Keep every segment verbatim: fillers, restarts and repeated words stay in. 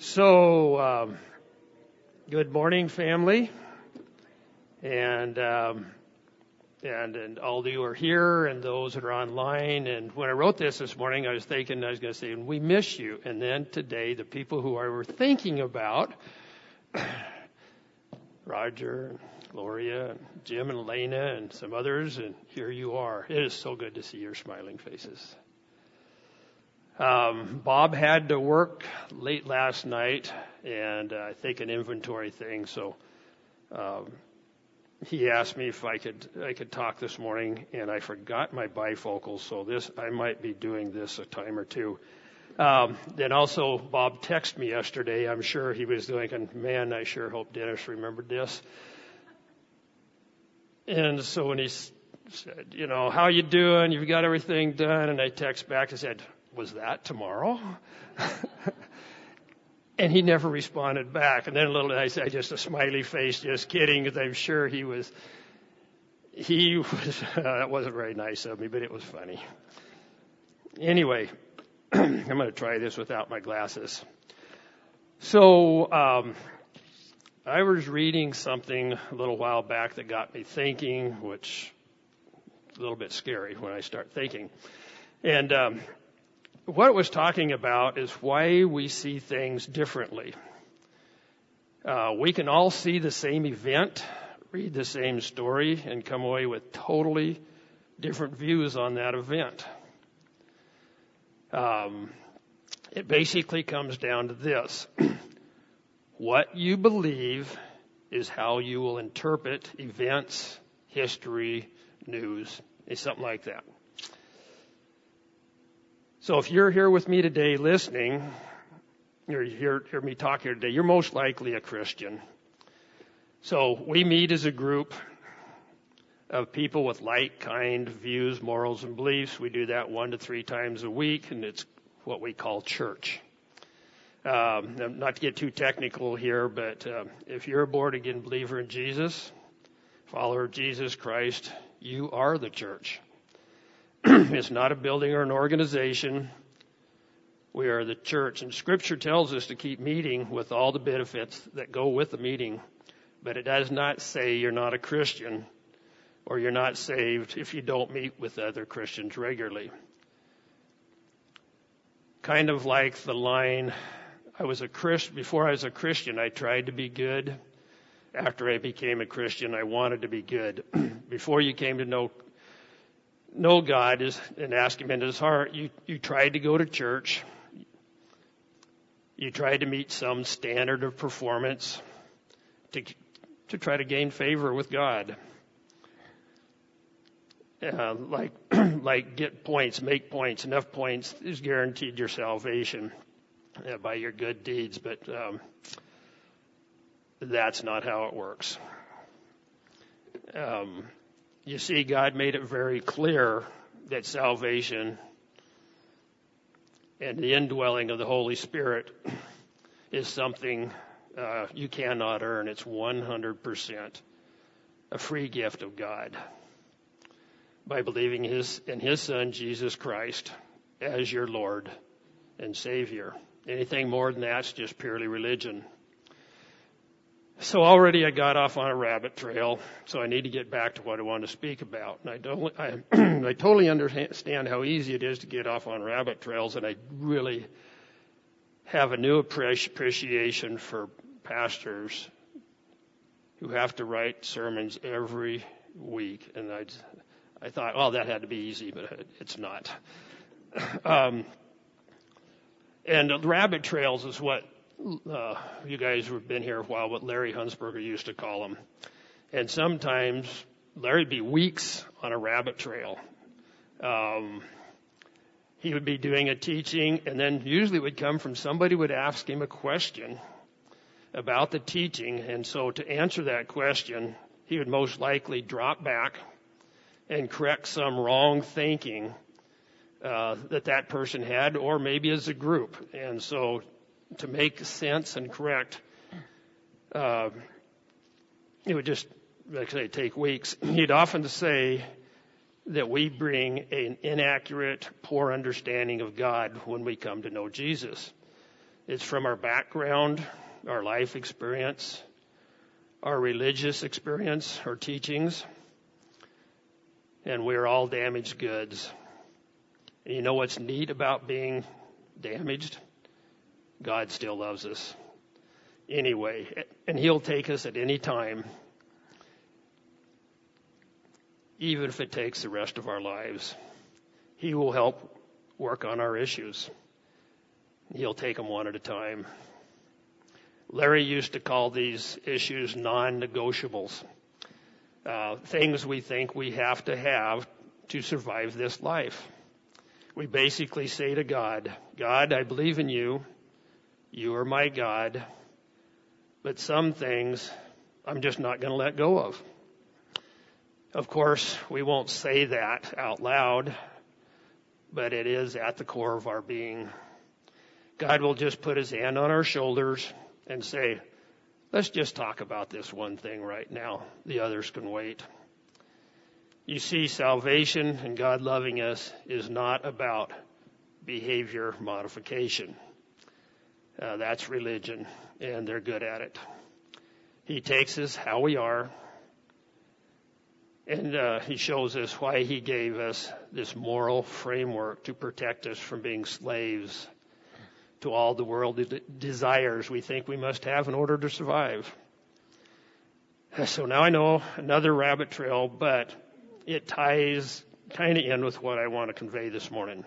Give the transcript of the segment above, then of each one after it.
So, um, good morning, family, and um, and and all of you are here, and those that are online. And when I wrote this this morning, I was thinking I was going to say, "We miss you." And then today, the people who I were thinking about, Roger, and Gloria, and Jim, and Elena, and some others, and here you are. It is so good to see your smiling faces. Um, Bob had to work late last night, and uh, I think an inventory thing. So um, he asked me if I could I could talk this morning, and I forgot my bifocals. So this I might be doing this a time or two. Um, then also Bob texted me yesterday. I'm sure he was thinking, "Man, I sure hope Dennis remembered this." And so when he said, "You know, how you doing? You've got everything done?" And I text back and said, "Was that tomorrow?" And he never responded back. And then a little, I said, just a smiley face, just kidding, because I'm sure he was, he was, uh, that wasn't very nice of me, but it was funny. Anyway, I'm going to try this without my glasses. So, um, I was reading something a little while back that got me thinking, which is a little bit scary when I start thinking. And, um, what it was talking about is why we see things differently. Uh, we can all see the same event, read the same story, and come away with totally different views on that event. Um, it basically comes down to this. What you believe is how you will interpret events, history, news. It's something like that. So if you're here with me today listening, or you hear, hear me talk here today, you're most likely a Christian. So we meet as a group of people with like kind views, morals, and beliefs. We do that one to three times a week, and it's what we call church. Um, not to get too technical here, but uh, if you're a born-again believer in Jesus, follower of Jesus Christ, you are the church. It's not a building or an organization. We are the church. And Scripture tells us to keep meeting with all the benefits that go with the meeting. But it does not say you're not a Christian or you're not saved if you don't meet with other Christians regularly. Kind of like the line, I was a Christ, before I was a Christian, I tried to be good. After I became a Christian, I wanted to be good. Before you came to know know God is, and ask Him into His heart, you, you tried to go to church. You tried to meet some standard of performance to, to try to gain favor with God. Uh, like, like get points, make points, enough points is guaranteed your salvation uh, by your good deeds, but um, that's not how it works. Um, You see, God made it very clear that salvation and the indwelling of the Holy Spirit is something uh, you cannot earn. It's one hundred percent a free gift of God by believing his in His Son, Jesus Christ, as your Lord and Savior. Anything more than that's just purely religion. So already I got off on a rabbit trail, so I need to get back to what I want to speak about. And I don't, I, I totally understand how easy it is to get off on rabbit trails, and I really have a new appreciation for pastors who have to write sermons every week. And I, I thought, oh, that had to be easy, but it's not. Um, and rabbit trails is what Uh, you guys who have been here a while, what Larry Hunsberger used to call them. And sometimes Larry'd be weeks on a rabbit trail. Um, he would be doing a teaching, and then usually it would come from somebody would ask him a question about the teaching. And so to answer that question, he would most likely drop back and correct some wrong thinking uh, that that person had, or maybe as a group. And so to make sense and correct, uh, it would just, like I say, take weeks. He'd often say that we bring an inaccurate, poor understanding of God when we come to know Jesus. It's from our background, our life experience, our religious experience, our teachings, and we're all damaged goods. And you know what's neat about being damaged? God still loves us anyway, and He'll take us at any time, even if it takes the rest of our lives. He will help work on our issues. He'll take them one at a time. Larry used to call these issues non-negotiables, uh, things we think we have to have to survive this life. We basically say to God, God, I believe in you. You are my God. But some things I'm just not going to let go of. Of course, we won't say that out loud, but it is at the core of our being. God will just put His hand on our shoulders and say, let's just talk about this one thing right now. The others can wait. You see, salvation and God loving us is not about behavior modification. Uh, that's religion, and they're good at it. He takes us how we are, and uh, He shows us why He gave us this moral framework to protect us from being slaves to all the worldly desires we think we must have in order to survive. So now I know another rabbit trail, but it ties kind of in with what I want to convey this morning.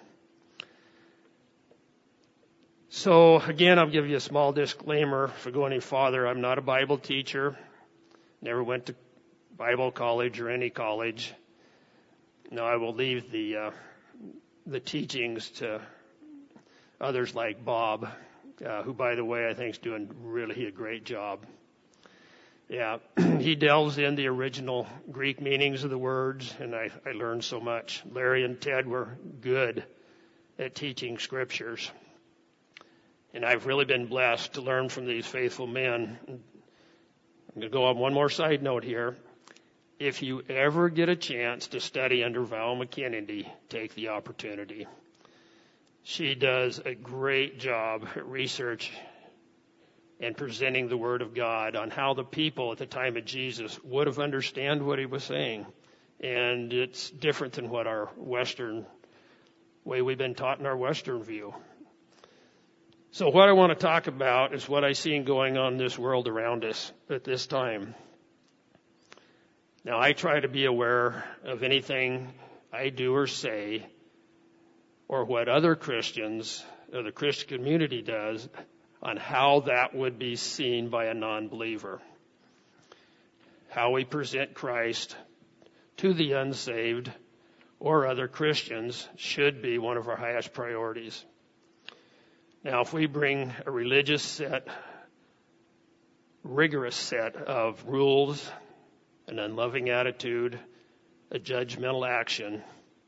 So again, I'll give you a small disclaimer. If I go any farther, I'm not a Bible teacher. Never went to Bible college or any college. No, I will leave the uh, the teachings to others like Bob, uh, who, by the way, I think is doing really a great job. Yeah, he delves in the original Greek meanings of the words, and I, I learned so much. Larry and Ted were good at teaching scriptures. And I've really been blessed to learn from these faithful men. I'm going to go on one more side note here. If you ever get a chance to study under Val McKennedy, take the opportunity. She does a great job at research and presenting the Word of God on how the people at the time of Jesus would have understood what He was saying. And it's different than what our Western way we've been taught in our Western view. So what I want to talk about is what I see going on in this world around us at this time. Now, I try to be aware of anything I do or say, or what other Christians or the Christian community does, on how that would be seen by a non-believer. How we present Christ to the unsaved or other Christians should be one of our highest priorities. Now, if we bring a religious set, rigorous set of rules, an unloving attitude, a judgmental action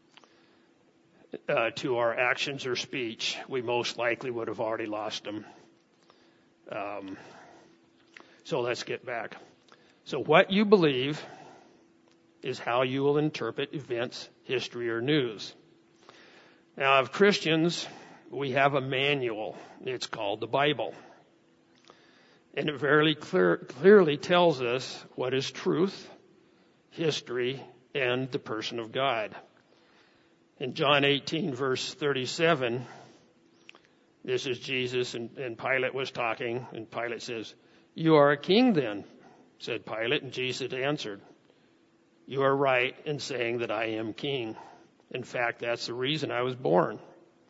uh, to our actions or speech, we most likely would have already lost them. Um, so let's get back. So what you believe is how you will interpret events, history, or news. Now, of Christians, we have a manual. It's called the Bible. And it very clear, clearly tells us what is truth, history, and the person of God. In John eighteen, verse thirty-seven, this is Jesus, and, and Pilate was talking, and Pilate says, "You are a king then," said Pilate, and Jesus answered, "You are right in saying that I am king. In fact, that's the reason I was born.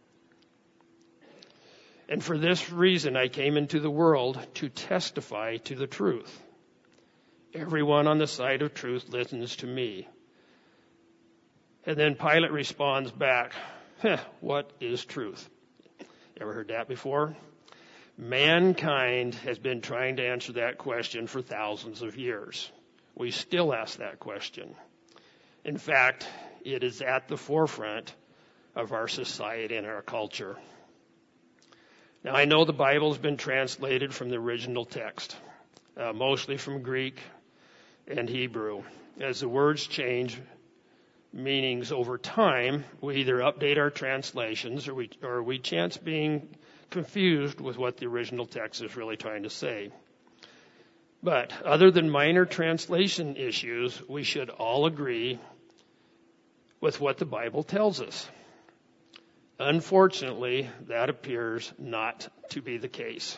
And for this reason I came into the world, to testify to the truth. Everyone on the side of truth listens to me." And then Pilate responds back, huh, "What is truth?" Ever heard that before? Mankind has been trying to answer that question for thousands of years. We still ask that question. In fact, it is at the forefront of our society and our culture. Now, I know the Bible's been translated from the original text, uh, mostly from Greek and Hebrew. As the words change meanings over time, we either update our translations or we, or we chance being confused with what the original text is really trying to say. But other than minor translation issues, we should all agree with what the Bible tells us. Unfortunately, that appears not to be the case.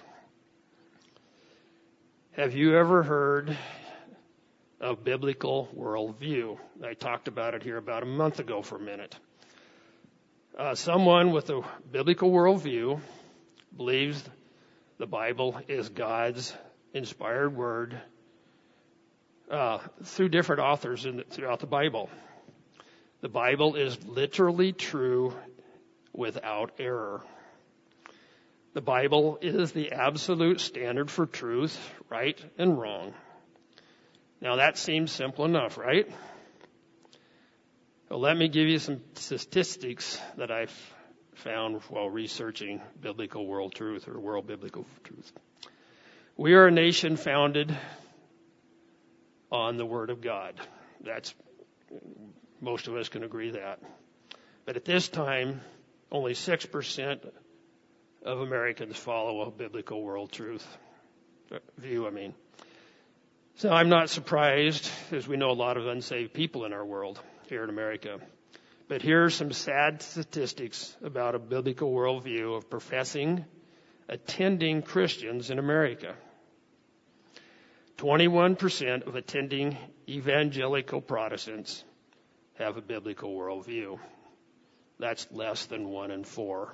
Have you ever heard of biblical worldview? I talked about it here about a month ago for a minute. Uh, someone with a biblical worldview believes the Bible is God's inspired word uh, through different authors in the, throughout the Bible. The Bible is literally true without error. The Bible is the absolute standard for truth, right and wrong. Now that seems simple enough, right? Well, let me give you some statistics that I've found while researching biblical world truth or world biblical truth. We are a nation founded on the Word of God. That's, most of us can agree that. But at this time, only six percent of Americans follow a biblical world truth view, I mean. So I'm not surprised, as we know a lot of unsaved people in our world here in America. But here are some sad statistics about a biblical worldview of professing, attending Christians in America. twenty-one percent of attending evangelical Protestants have a biblical worldview. That's less than one in four.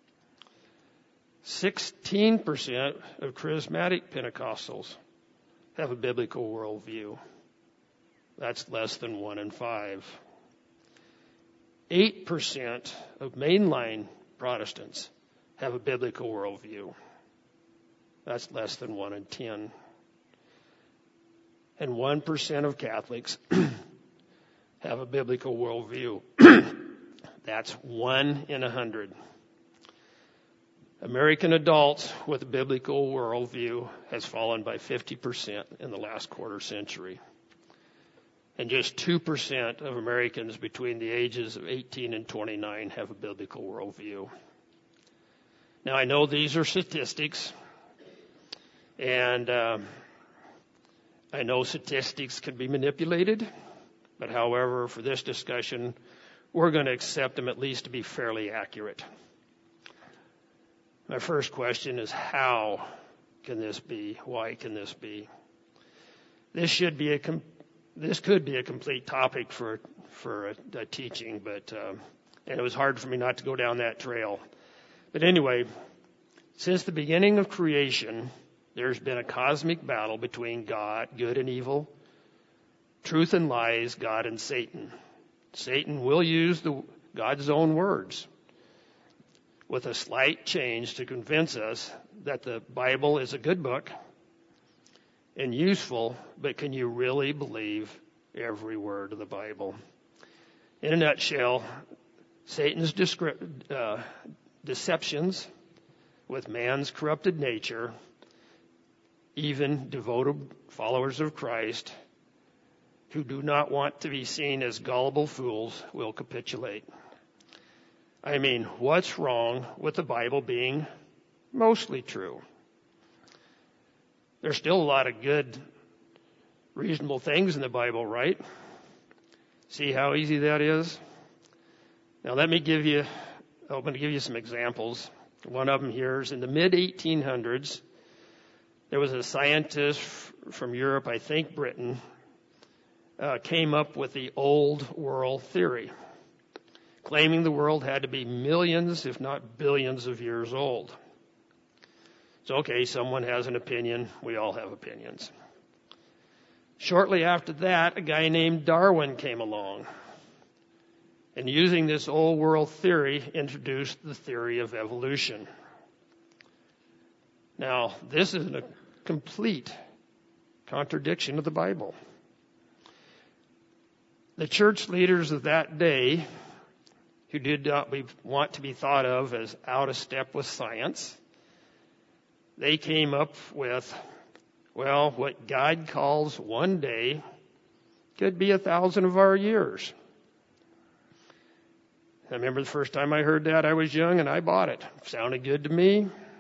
sixteen percent of charismatic Pentecostals have a biblical worldview. That's less than one in five. eight percent of mainline Protestants have a biblical worldview. That's less than one in ten. And one percent of Catholics have a biblical worldview. That's one in a hundred. American adults with a biblical worldview has fallen by fifty percent in the last quarter century. And just two percent of Americans between the ages of eighteen and twenty-nine have a biblical worldview. Now, I know these are statistics, and uh, I know statistics can be manipulated, but however, for this discussion, we're going to accept them at least to be fairly accurate. My first question is, how can this be? Why can this be? This should be a com- this could be a complete topic for for a, a teaching, but uh, and it was hard for me not to go down that trail. But anyway, since the beginning of creation, there's been a cosmic battle between God, good and evil, truth and lies, God and Satan. Satan will use the, God's own words with a slight change to convince us that the Bible is a good book and useful, but can you really believe every word of the Bible? In a nutshell, Satan's descri- uh, deceptions with man's corrupted nature, even devoted followers of Christ who do not want to be seen as gullible fools will capitulate. I mean, what's wrong with the Bible being mostly true? There's still a lot of good, reasonable things in the Bible, right? See how easy that is? Now let me give you, I'm going to give you some examples. One of them here is in the mid eighteen hundreds, there was a scientist from Europe, I think Britain, uh, came up with the old world theory, claiming the world had to be millions, if not billions of years old. So, okay, someone has an opinion. We all have opinions. Shortly after that, a guy named Darwin came along, and using this old world theory, introduced the theory of evolution. Now, this is a complete contradiction of the Bible. The church leaders of that day, who did not be, want to be thought of as out of step with science, they came up with, well, what God calls one day could be a thousand of our years. I remember the first time I heard that, I was young and I bought it. It sounded good to me.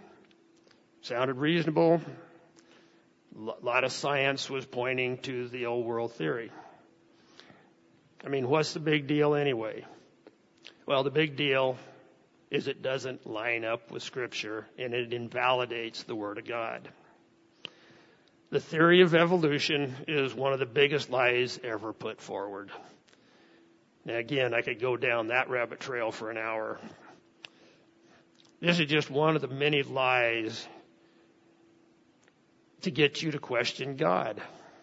Sounded reasonable. A lot of science was pointing to the old world theory. I mean, what's the big deal anyway? Well, the big deal is it doesn't line up with Scripture, and it invalidates the Word of God. The theory of evolution is one of the biggest lies ever put forward. Now, again, I could go down that rabbit trail for an hour. This is just one of the many lies to get you to question God.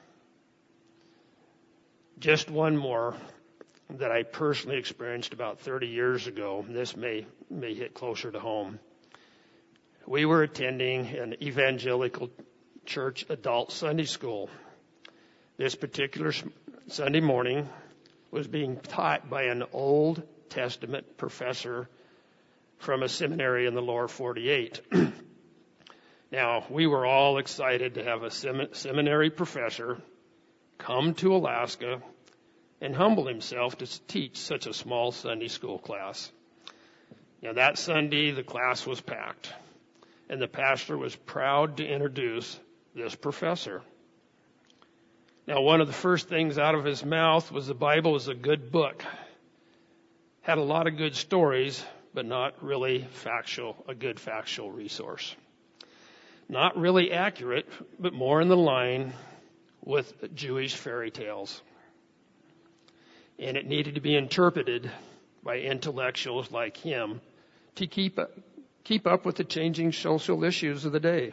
Just one more that I personally experienced about thirty years ago. This may may hit closer to home. We were attending an evangelical church adult Sunday school. This particular Sunday morning was being taught by an Old Testament professor from a seminary in the lower forty-eight. Now, we were all excited to have a sem- seminary professor come to Alaska and humble himself to teach such a small Sunday school class. Now, that Sunday, the class was packed, and the pastor was proud to introduce this professor. Now, one of the first things out of his mouth was the Bible is a good book. Had a lot of good stories, but not really factual, a good factual resource. Not really accurate, but more in the line with Jewish fairy tales. And it needed to be interpreted by intellectuals like him to keep up, keep up with the changing social issues of the day.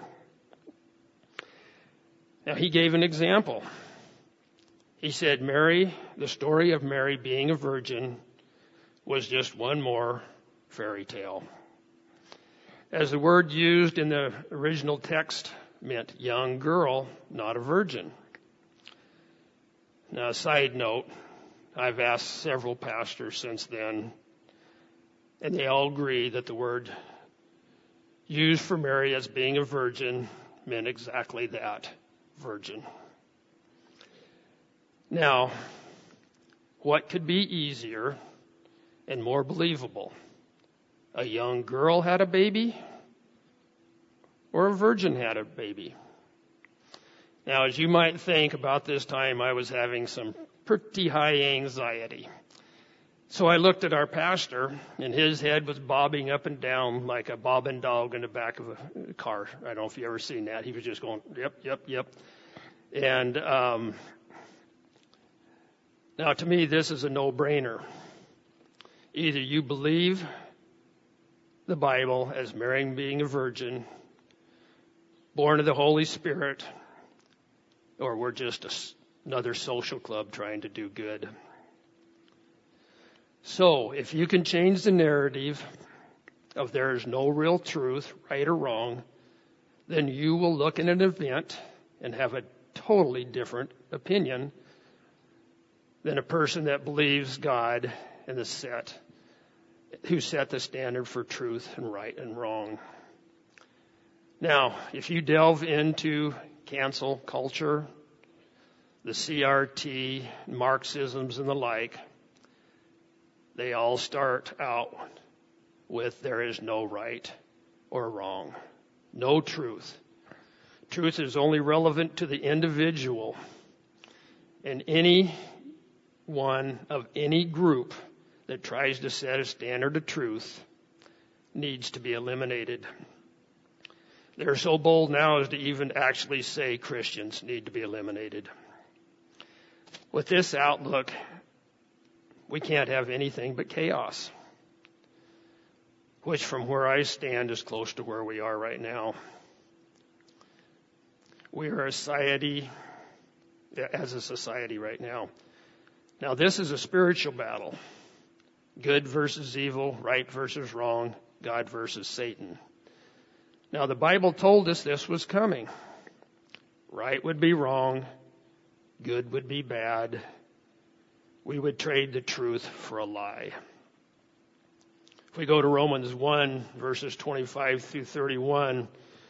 Now, he gave an example. He said Mary, the story of Mary being a virgin, was just one more fairy tale. As the word used in the original text meant young girl, not a virgin. Now, a side note, I've asked several pastors since then, and they all agree that the word used for Mary as being a virgin meant exactly that, virgin. Now, what could be easier and more believable? A young girl had a baby, or a virgin had a baby? Now, as you might think, about this time I was having some pretty high anxiety. So I looked at our pastor, and his head was bobbing up and down like a bobbing dog in the back of a car. I don't know if you've ever seen that. He was just going, yep, yep, yep. And um, now to me, this is a no-brainer. Either you believe the Bible as Mary being a virgin, born of the Holy Spirit, or we're just a, another social club trying to do good. So, if you can change the narrative of there is no real truth, right or wrong, then you will look at an event and have a totally different opinion than a person that believes God and the set who set the standard for truth and right and wrong. Now, if you delve into cancel culture, the C R T, Marxisms and the like, they all start out with there is no right or wrong, no truth. Truth is only relevant to the individual, and any one of any group that tries to set a standard of truth needs to be eliminated. They're so bold now as to even actually say Christians need to be eliminated. With this outlook, we can't have anything but chaos, which from where I stand is close to where we are right now. We are a society, as a society right now. Now, this is a spiritual battle. Good versus evil, right versus wrong, God versus Satan. Now, the Bible told us this was coming. Right would be wrong, good would be bad. We would trade the truth for a lie. If we go to Romans one, verses twenty-five through thirty-one,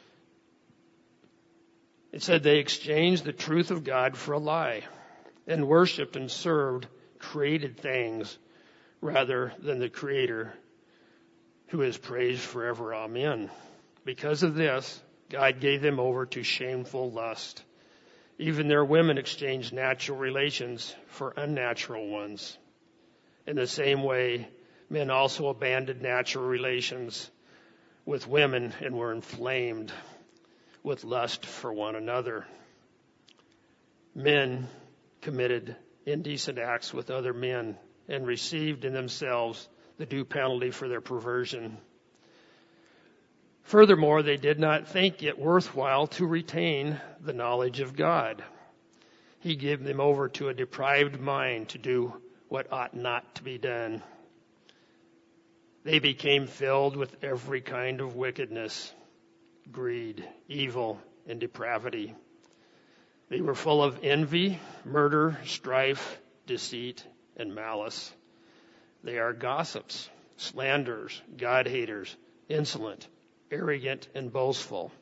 it said they exchanged the truth of God for a lie and worshiped and served created things rather than the Creator, who is praised forever. Amen. Because of this, God gave them over to shameful lust. Even their women exchanged natural relations for unnatural ones. In the same way, men also abandoned natural relations with women and were inflamed with lust for one another. Men committed indecent acts with other men and received in themselves the due penalty for their perversion. Furthermore, they did not think it worthwhile to retain the knowledge of God. He gave them over to a deprived mind to do what ought not to be done. They became filled with every kind of wickedness, greed, evil, and depravity. They were full of envy, murder, strife, deceit, and malice. They are gossips, slanderers, God-haters, insolent, arrogant, and boastful.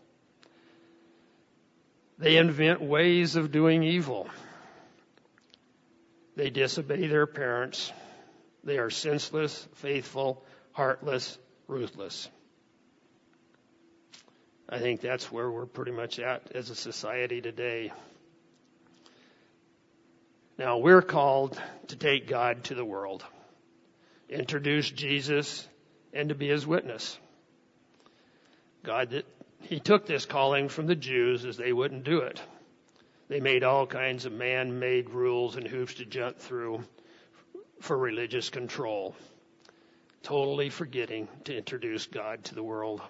They invent ways of doing evil. They disobey their parents. They are senseless, faithful, heartless, ruthless. I think that's where we're pretty much at as a society today. Now, we're called to take God to the world, introduce Jesus, and to be his witness. God, he took this calling from the Jews as they wouldn't do it. They made all kinds of man-made rules and hoops to jump through for religious control, totally forgetting to introduce God to the world.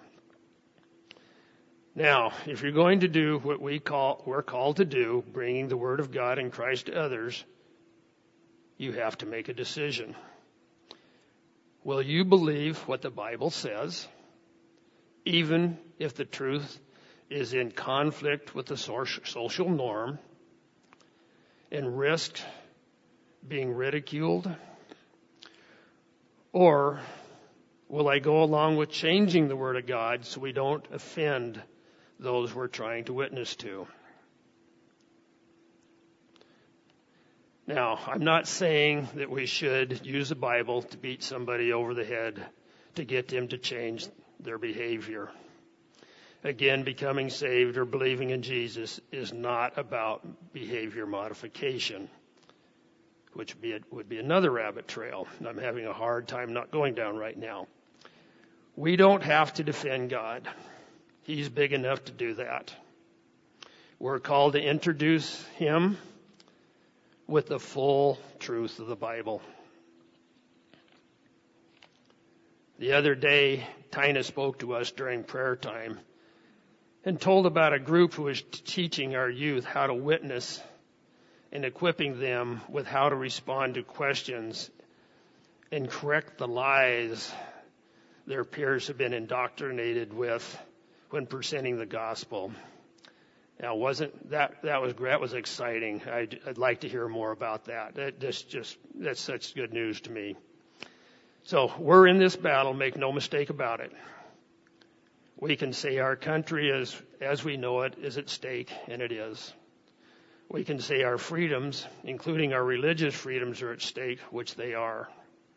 Now, if you're going to do what we call, we're called to do, bringing the Word of God and Christ to others, you have to make a decision. Will you believe what the Bible says, even if the truth is in conflict with the social norm and risk being ridiculed? Or will I go along with changing the Word of God so we don't offend those we're trying to witness to? Now, I'm not saying that we should use the Bible to beat somebody over the head to get them to change their behavior. Again, becoming saved or believing in Jesus is not about behavior modification, which would be, a, would be another rabbit trail. I'm having a hard time not going down right now. We don't have to defend God. He's big enough to do that. We're called to introduce him with the full truth of the Bible. The other day, Tina spoke to us during prayer time and told about a group who was teaching our youth how to witness and equipping them with how to respond to questions and correct the lies their peers have been indoctrinated with when presenting the gospel. Now, wasn't that that was that was exciting? I'd, I'd like to hear more about that. That that's just that's such good news to me. So we're in this battle. Make no mistake about it. We can say our country is, as we know it, is at stake, and it is. We can say our freedoms, including our religious freedoms, are at stake, which they are.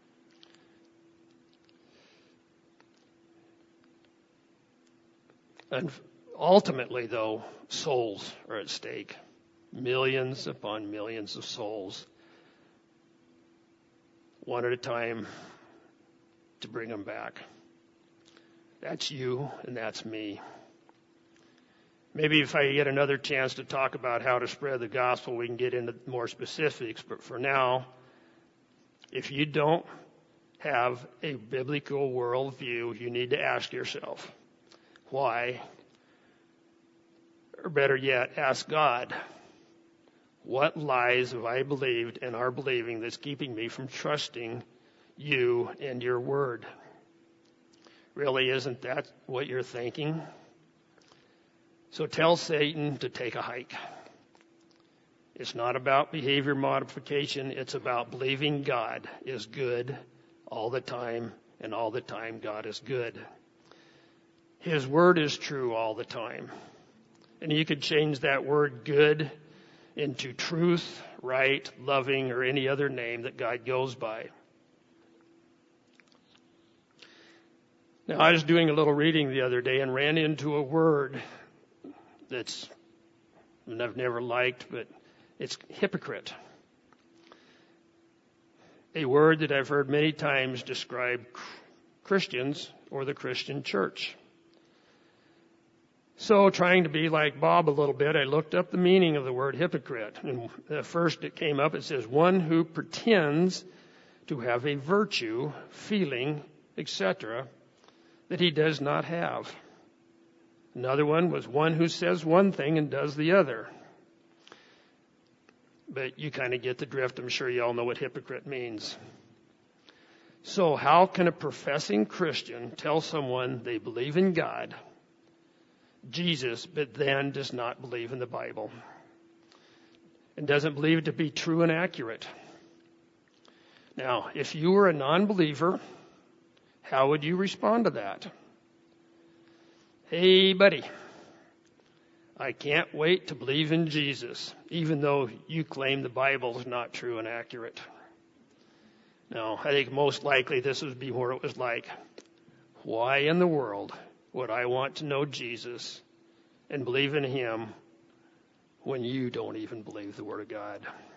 And ultimately, though, souls are at stake. Millions upon millions of souls. One at a time to bring them back. That's you and that's me. Maybe if I get another chance to talk about how to spread the gospel, we can get into more specifics. But for now, if you don't have a biblical worldview, you need to ask yourself, why? Or better yet, ask God, what lies have I believed and are believing that's keeping me from trusting you and your word? Really, isn't that what you're thinking? So tell Satan to take a hike. It's not about behavior modification. It's about believing God is good all the time, and all the time God is good. His word is true all the time. And you could change that word good into truth, right, loving, or any other name that God goes by. Now, I was doing a little reading the other day and ran into a word that's and I've never liked, but it's hypocrite. A word that I've heard many times describe Christians or the Christian church. So, trying to be like Bob a little bit, I looked up the meaning of the word hypocrite. And the first it came up, it says, one who pretends to have a virtue, feeling, et cetera, that he does not have. Another one was one who says one thing and does the other. But you kind of get the drift. I'm sure you all know what hypocrite means. So how can a professing Christian tell someone they believe in God, Jesus, but then does not believe in the Bible and doesn't believe it to be true and accurate? Now, if you were a non-believer, how would you respond to that? Hey, buddy, I can't wait to believe in Jesus, even though you claim the Bible is not true and accurate. Now, I think most likely this would be where it was like, why in the world would I want to know Jesus and believe in him when you don't even believe the Word of God?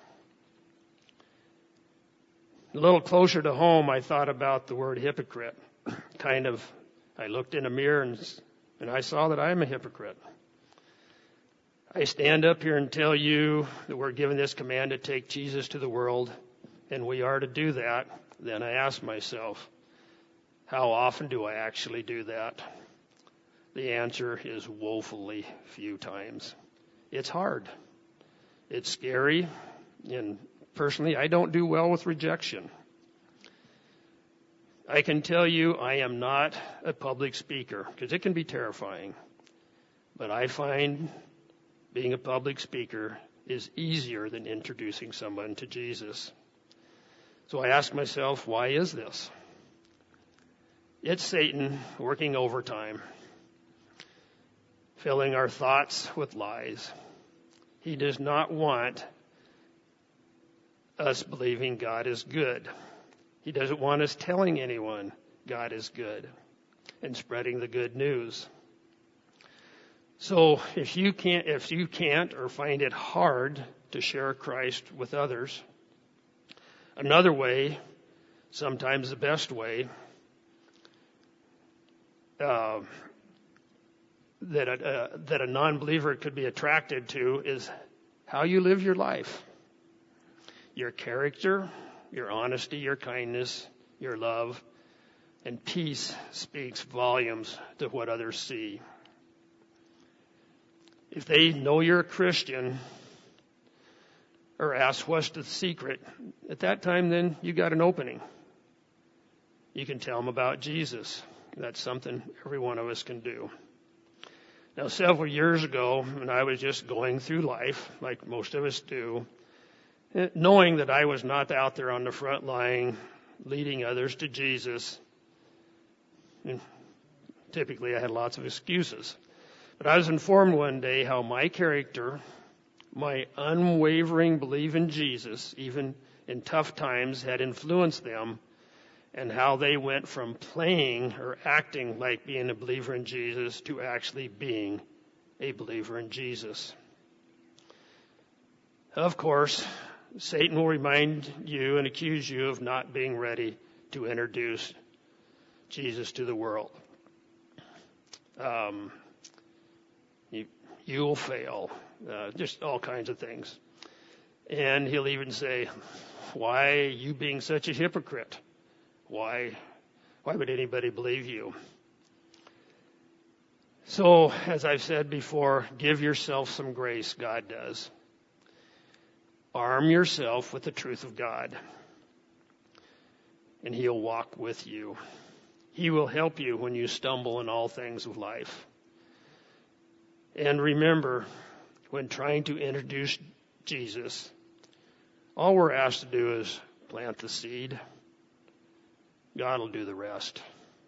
A little closer to home, I thought about the word hypocrite. Kind of, I looked in a mirror and, and I saw that I am a hypocrite. I stand up here and tell you that we're given this command to take Jesus to the world, and we are to do that. Then I ask myself, how often do I actually do that? The answer is woefully few times. It's hard. It's scary. And personally, I don't do well with rejection. I can tell you I am not a public speaker because it can be terrifying. But I find being a public speaker is easier than introducing someone to Jesus. So I ask myself, why is this? It's Satan working overtime, filling our thoughts with lies. He does not want us believing God is good. He doesn't want us telling anyone God is good and spreading the good news. So if you can't, if you can't or find it hard to share Christ with others, another way, sometimes the best way, uh, that a, uh, that a non-believer could be attracted to is how you live your life. Your character, your honesty, your kindness, your love, and peace speaks volumes to what others see. If they know you're a Christian or ask what's the secret, at that time then you got an opening. You can tell them about Jesus. That's something every one of us can do. Now, several years ago, when I was just going through life, like most of us do, knowing that I was not out there on the front line leading others to Jesus, and typically I had lots of excuses. But I was informed one day how my character, my unwavering belief in Jesus, even in tough times, had influenced them, and how they went from playing or acting like being a believer in Jesus to actually being a believer in Jesus. Of course, Satan will remind you and accuse you of not being ready to introduce Jesus to the world. Um, you, you'll fail. Uh, just all kinds of things. And he'll even say, why are you being such a hypocrite? Why, why would anybody believe you? So, as I've said before, give yourself some grace, God does. Arm yourself with the truth of God, and He'll walk with you. He will help you when you stumble in all things of life. And remember, when trying to introduce Jesus, all we're asked to do is plant the seed. God will do the rest.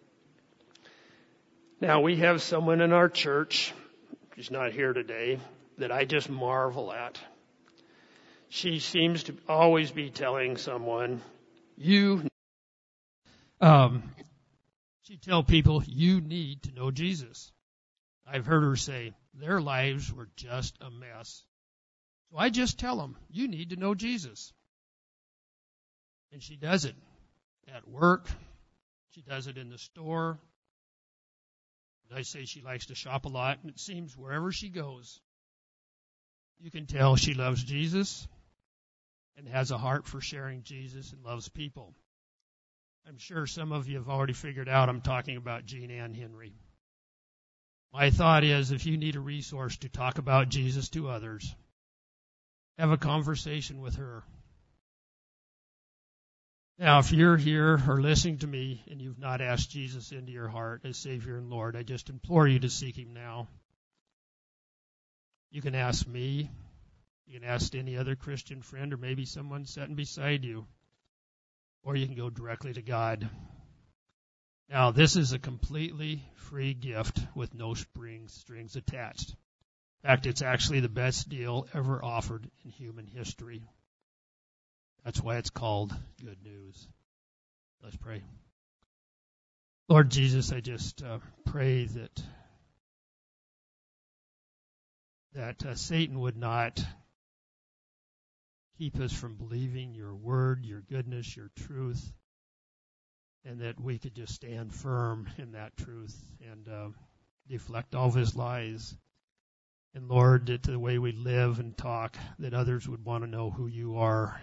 Now, we have someone in our church, she's not here today, that I just marvel at. She seems to always be telling someone, you, um, she'd tell people, you need to know Jesus. I've heard her say, Their lives were just a mess. So I just tell them, you need to know Jesus. And she does it at work. She does it in the store. I say she likes to shop a lot, and it seems wherever she goes, you can tell she loves Jesus and has a heart for sharing Jesus and loves people. I'm sure some of you have already figured out I'm talking about Jean Ann Henry. My thought is, if you need a resource to talk about Jesus to others, have a conversation with her. Now, if you're here or listening to me and you've not asked Jesus into your heart as Savior and Lord, I just implore you to seek Him now. You can ask me. You can ask any other Christian friend or maybe someone sitting beside you. Or you can go directly to God. Now, this is a completely free gift with no strings, strings attached. In fact, it's actually the best deal ever offered in human history. That's why it's called good news. Let's pray. Lord Jesus, I just uh, pray that that uh, Satan would not keep us from believing your word, your goodness, your truth, and that we could just stand firm in that truth and uh, deflect all of his lies. And Lord, that the way we live and talk, that others would want to know who you are.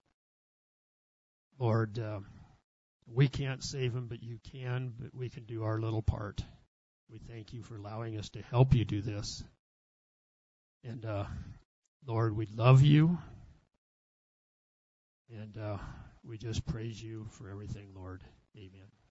Lord, uh, we can't save them, but you can, but we can do our little part. We thank you for allowing us to help you do this. And uh, Lord, we love you. And uh, we just praise you for everything, Lord. Amen.